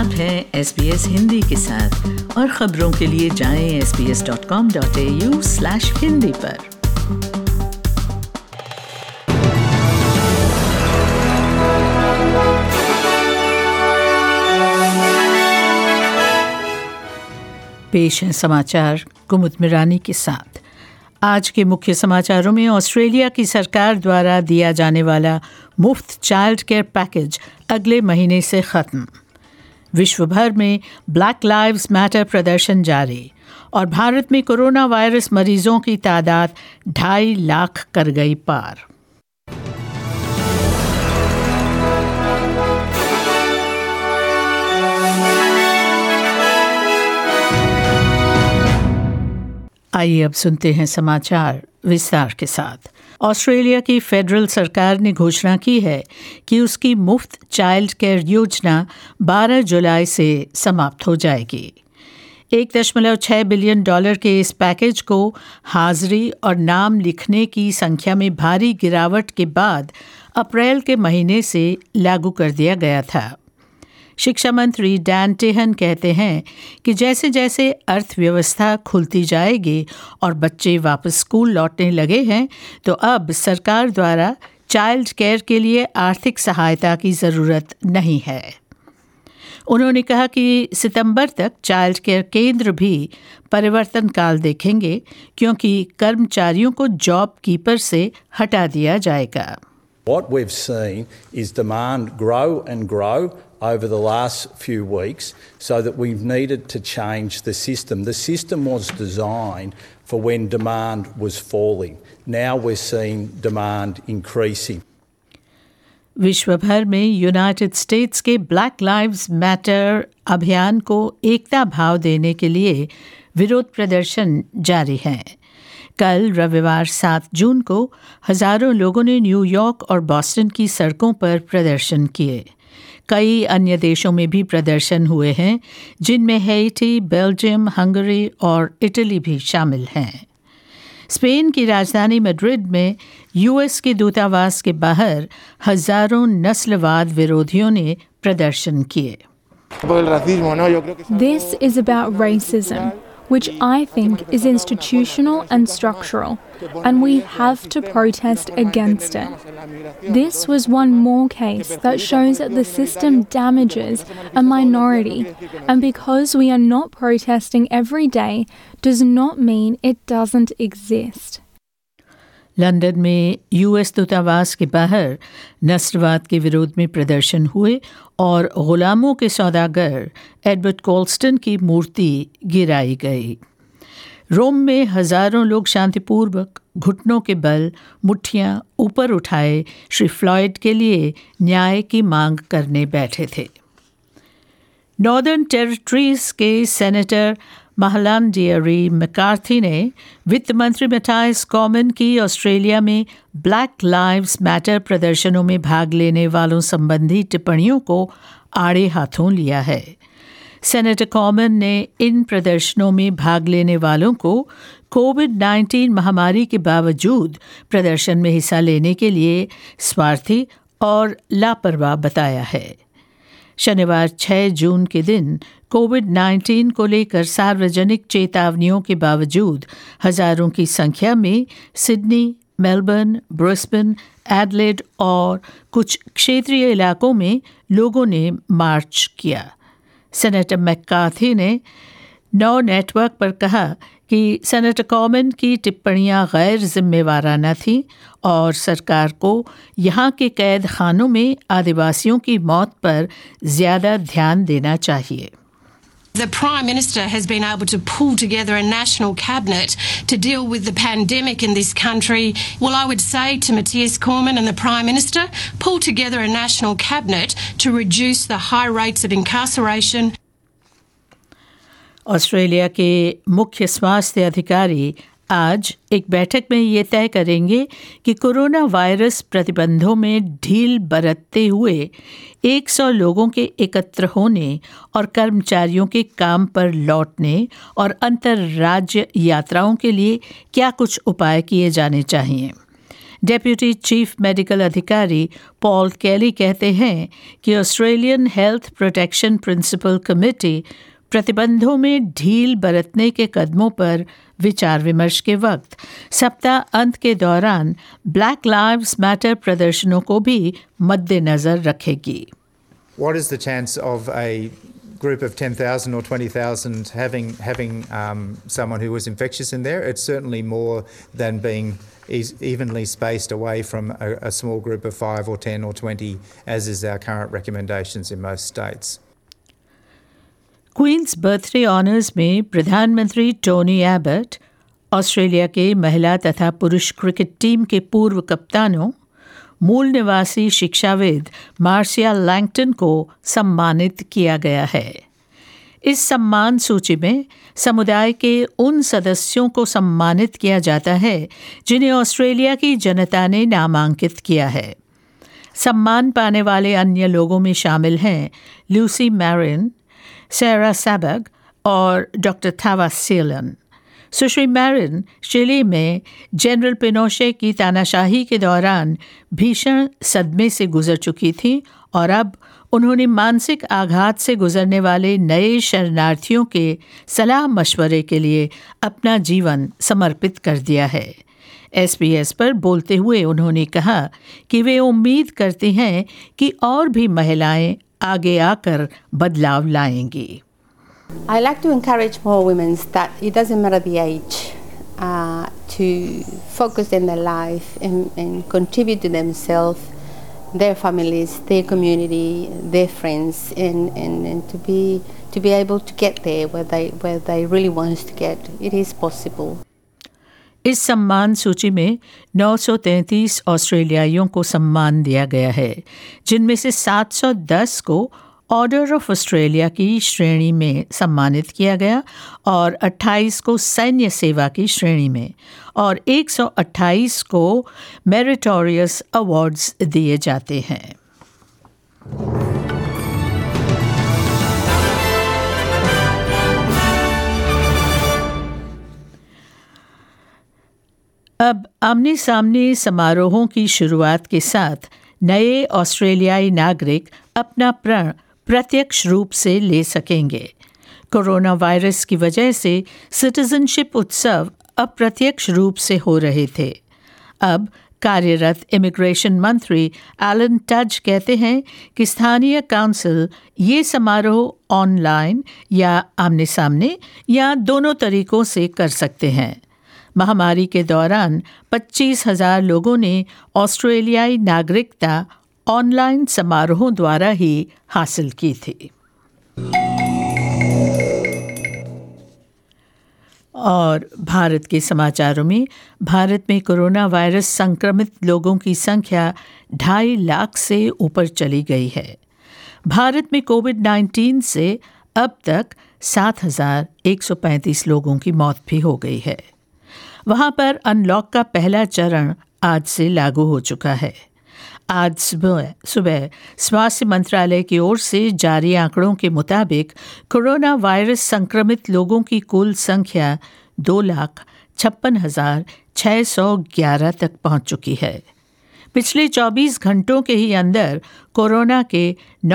आप हैं SBS हिंदी के साथ और खबरों के लिए जाएं sbs.com.au/hindi पर। पेश हैं समाचार कुमुद मिरानी के साथ। आज के मुख्य समाचारों में ऑस्ट्रेलिया की सरकार द्वारा दिया जाने वाला मुफ्त चाइल्ड केयर पैकेज अगले महीने से खत्म। विश्व भर में ब्लैक लाइव्स मैटर प्रदर्शन जारी और भारत में कोरोना वायरस मरीजों की तादाद 2.5 लाख कर गई पार। आइए अब सुनते हैं समाचार विस्तार के साथ। ऑस्ट्रेलिया की फेडरल सरकार ने घोषणा की है कि उसकी मुफ्त चाइल्ड केयर योजना 12 जुलाई से समाप्त हो जाएगी। $1.6 बिलियन के इस पैकेज को हाजिरी और नाम लिखने की संख्या में भारी गिरावट के बाद अप्रैल के महीने से लागू कर दिया गया था। शिक्षा मंत्री डैन टेहन कहते हैं कि जैसे जैसे अर्थव्यवस्था खुलती जाएगी और बच्चे वापस स्कूल लौटने लगे हैं, तो अब सरकार द्वारा चाइल्ड केयर के लिए आर्थिक सहायता की ज़रूरत नहीं है। उन्होंने कहा कि सितंबर तक चाइल्ड केयर केंद्र भी परिवर्तन काल देखेंगे, क्योंकि कर्मचारियों को जॉब कीपर से हटा दिया जाएगा। What we've seen is demand grow and grow over the last few weeks, so that we've needed to change the system. The system was designed for when demand was falling. Now we're seeing demand increasing. विश्व भर में United States के Black Lives Matter अभियान को एकता भाव देने के लिए विरोध प्रदर्शन जारी हैं। कल रविवार 7 जून को हजारों लोगों ने न्यूयॉर्क और बॉस्टन की सड़कों पर प्रदर्शन किए। कई अन्य देशों में भी प्रदर्शन हुए हैं, जिनमें हैती, बेल्जियम, हंगरी और इटली भी शामिल हैं। स्पेन की राजधानी मैड्रिड में यूएस के दूतावास के बाहर हजारों नस्लवाद विरोधियों ने प्रदर्शन किए। This is about racism, which I think is institutional and structural, and we have to protest against it. This was one more case that shows that the system damages a minority, and because we are not protesting every day does not mean it doesn't exist. London में US दूतावास के बाहर नस्लवाद के विरोध में प्रदर्शन हुए और गुलामों के सौदागर एडवर्ड कोल्स्टन की मूर्ति गिराई गई। रोम में हजारों लोग शांतिपूर्वक घुटनों के बल मुट्ठियां ऊपर उठाए श्री फ्लॉयड के लिए न्याय की मांग करने बैठे थे। नॉर्दर्न टेरिटरीज के सेनेटर महालांडियरी मैकार्थी ने वित्त मंत्री मैटाइस कॉमन की ऑस्ट्रेलिया में ब्लैक लाइव्स मैटर प्रदर्शनों में भाग लेने वालों संबंधी टिप्पणियों को आड़े हाथों लिया है। सेनेटर कॉमन ने इन प्रदर्शनों में भाग लेने वालों को कोविड-19 महामारी के बावजूद प्रदर्शन में हिस्सा लेने के लिए स्वार्थी और लापरवाह बताया है। शनिवार 6 जून के दिन कोविड-19 को लेकर सार्वजनिक चेतावनियों के बावजूद हजारों की संख्या में सिडनी, मेलबर्न, ब्रिस्बेन, एडलेड और कुछ क्षेत्रीय इलाकों में लोगों ने मार्च किया। सेनेटर मैकार्थी ने नौ नेटवर्क पर कहा कि सेनेटर कॉमन की टिप्पणियां गैर जिम्मेवाराना थीं और सरकार को यहाँ के कैद खानों में आदिवासियों की मौत पर ज़्यादा ध्यान देना चाहिए। The Prime Minister has been able to pull together a national cabinet to deal with the pandemic in this country. Well, I would say to Matthias Cormann and the Prime Minister, pull together a national cabinet to reduce the high rates of incarceration. Australia के मुख्य स्वास्थ्य अधिकारी आज एक बैठक में ये तय करेंगे कि कोरोना वायरस प्रतिबंधों में ढील बरतते हुए 100 लोगों के एकत्र होने और कर्मचारियों के काम पर लौटने और अंतर्राज्य यात्राओं के लिए क्या कुछ उपाय किए जाने चाहिए। डेप्यूटी चीफ मेडिकल अधिकारी पॉल केली कहते हैं कि Australian Health Protection Principal Committee प्रतिबंधों में ढील बरतने के कदमों पर विचार विमर्श के वक्त सप्ताह अंत के दौरान ब्लैक लाइव्स मैटर प्रदर्शनों को भी मद्देनजर रखेगी। What is the chance of a group of 10,000 or 20,000 having someone who was infectious in there? It's certainly more than being evenly spaced away from a small group of 5 or 10 or 20, as is our current recommendations in most states. Queen's Birthday Honours में प्रधानमंत्री Tony Abbott, Australia के महिला तथा पुरुष cricket team के पूर्व कप्तानों, मूल निवासी शिक्षाविद मार्सिया लैंगटन को सम्मानित किया गया है। इस सम्मान सूची में समुदाय के उन सदस्यों को सम्मानित किया जाता है जिन्हें ऑस्ट्रेलिया की जनता ने नामांकित किया है। सम्मान पाने वाले अन्य लोगों में शामिल हैं लूसी मैरिन, सारा सबग और डॉक्टर थावा सीलन। सुश्री मैरिन चिली में जनरल पिनोशे की तानाशाही के दौरान भीषण सदमे से गुजर चुकी थीं और अब उन्होंने मानसिक आघात से गुजरने वाले नए शरणार्थियों के सलाह मशवरे के लिए अपना जीवन समर्पित कर दिया है। SBS पर बोलते हुए उन्होंने कहा कि वे उम्मीद करती हैं कि और भी महिलाएं आगे आकर बदलाव लाएंगी। I like to encourage more women that it doesn't matter the age to focus in their life and contribute to themselves, their families, their community, their friends, and to be able to get there where they really want to get. It is possible. इस सम्मान सूची में 933 ऑस्ट्रेलियाइयों को सम्मान दिया गया है, जिनमें से 710 को ऑर्डर ऑफ ऑस्ट्रेलिया की श्रेणी में सम्मानित किया गया और 28 को सैन्य सेवा की श्रेणी में और 128 को मेरिटोरियस अवार्ड्स दिए जाते हैं। अब आमने सामने समारोहों की शुरुआत के साथ नए ऑस्ट्रेलियाई नागरिक अपना प्रण प्रत्यक्ष रूप से ले सकेंगे। कोरोना वायरस की वजह से सिटीजनशिप उत्सव अप्रत्यक्ष रूप से हो रहे थे। अब कार्यरत इमिग्रेशन मंत्री एलन टज कहते हैं कि स्थानीय काउंसिल ये समारोह ऑनलाइन या आमने सामने या दोनों तरीकों से कर सकते हैं। महामारी के दौरान 25,000 लोगों ने ऑस्ट्रेलियाई नागरिकता ऑनलाइन समारोहों द्वारा ही हासिल की थी। और भारत के समाचारों में, भारत में कोरोना वायरस संक्रमित लोगों की संख्या 2.5 लाख से ऊपर चली गई है। भारत में कोविड-19 से अब तक 7,135 लोगों की मौत भी हो गई है। वहां पर अनलॉक का पहला चरण आज से लागू हो चुका है। आज सुबह स्वास्थ्य मंत्रालय की ओर से जारी आंकड़ों के मुताबिक कोरोना वायरस संक्रमित लोगों की कुल संख्या 2,56,611 तक पहुंच चुकी है। पिछले 24 घंटों के ही अंदर कोरोना के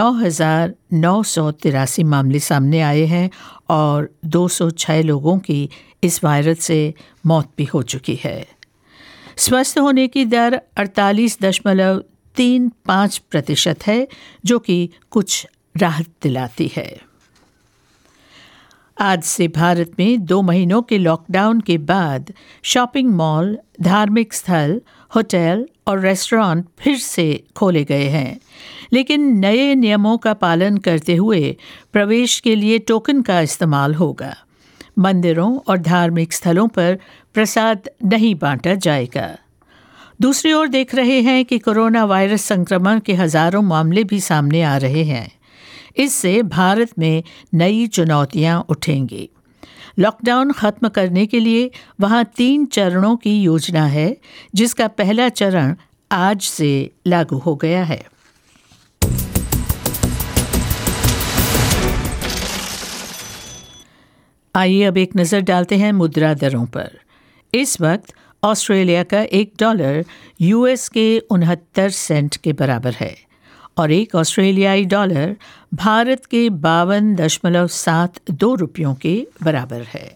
9,983 मामले सामने आए हैं और 206 लोगों की इस वायरस से मौत भी हो चुकी है। स्वस्थ होने की दर 48.35% है, जो कि कुछ राहत दिलाती है। आज से भारत में 2 महीनों के लॉकडाउन के बाद शॉपिंग मॉल, धार्मिक स्थल, होटल और रेस्टोरेंट फिर से खोले गए हैं, लेकिन नए नियमों का पालन करते हुए प्रवेश के लिए टोकन का इस्तेमाल होगा। मंदिरों और धार्मिक स्थलों पर प्रसाद नहीं बांटा जाएगा। दूसरी ओर देख रहे हैं कि कोरोना वायरस संक्रमण के हजारों मामले भी सामने आ रहे हैं। इससे भारत में नई चुनौतियां उठेंगी। लॉकडाउन खत्म करने के लिए वहां 3 चरणों की योजना है, जिसका पहला चरण आज से लागू हो गया है। आइए अब एक नज़र डालते हैं मुद्रा दरों पर। इस वक्त ऑस्ट्रेलिया का $1 US के 69 सेंट के बराबर है और एक ऑस्ट्रेलियाई डॉलर भारत के 52.72 रुपयों के बराबर है।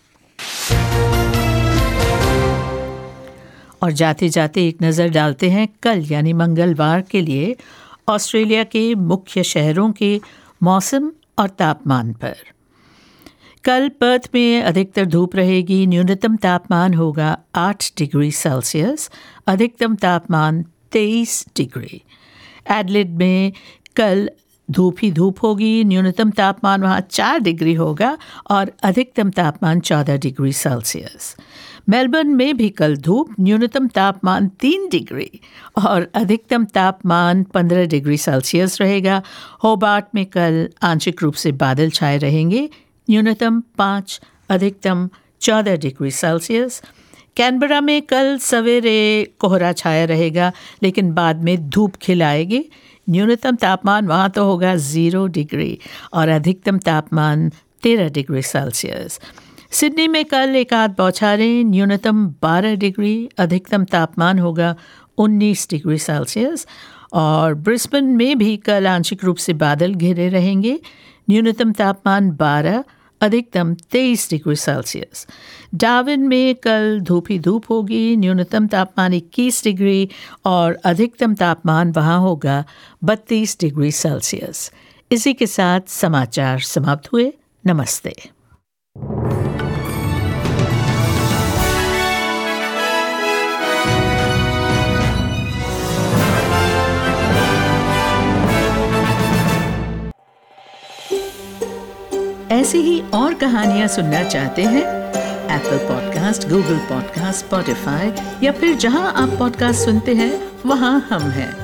और जाते जाते एक नज़र डालते हैं कल यानी मंगलवार के लिए ऑस्ट्रेलिया के मुख्य शहरों के मौसम और तापमान पर। कल पर्थ में अधिकतर धूप रहेगी, न्यूनतम तापमान होगा 8 डिग्री सेल्सियस, अधिकतम तापमान 23 डिग्री। एडलेड में कल धूप ही धूप होगी, न्यूनतम तापमान वहाँ 4 डिग्री होगा और अधिकतम तापमान 14 डिग्री सेल्सियस। मेलबर्न में भी कल धूप, न्यूनतम तापमान 3 डिग्री और अधिकतम तापमान 15 डिग्री सेल्सियस रहेगा। होबार्ट में कल आंशिक रूप से बादल छाए रहेंगे, न्यूनतम 5, अधिकतम 14 डिग्री सेल्सियस। कैनबरा में कल सवेरे कोहरा छाया रहेगा लेकिन बाद में धूप खिल आएगी, न्यूनतम तापमान वहाँ तो होगा 0 डिग्री और अधिकतम तापमान 13 डिग्री सेल्सियस। सिडनी में कल एक आध बौछारें, न्यूनतम 12 डिग्री, अधिकतम तापमान होगा 19 डिग्री सेल्सियस। और ब्रिस्बेन में भी कल आंशिक रूप से बादल घिरे रहेंगे, न्यूनतम तापमान 12, अधिकतम 23 डिग्री सेल्सियस। डार्विन में कल धूप ही धूप होगी, न्यूनतम तापमान 21 डिग्री और अधिकतम तापमान वहाँ होगा 32 डिग्री सेल्सियस। इसी के साथ समाचार समाप्त हुए। नमस्ते। ऐसी ही और कहानियाँ सुनना चाहते हैं? Apple podcast, Google podcast, Spotify या फिर जहां आप पॉडकास्ट सुनते हैं वहां हम हैं।